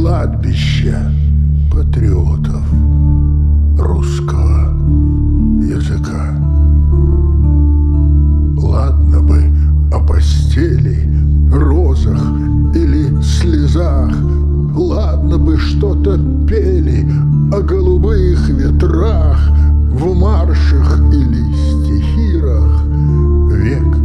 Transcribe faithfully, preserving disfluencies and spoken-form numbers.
кладбище патриотов русского языка. Ладно бы о постели, розах или слезах, ладно бы что-то пели о голубых ветрах в маршах или стихирах. Век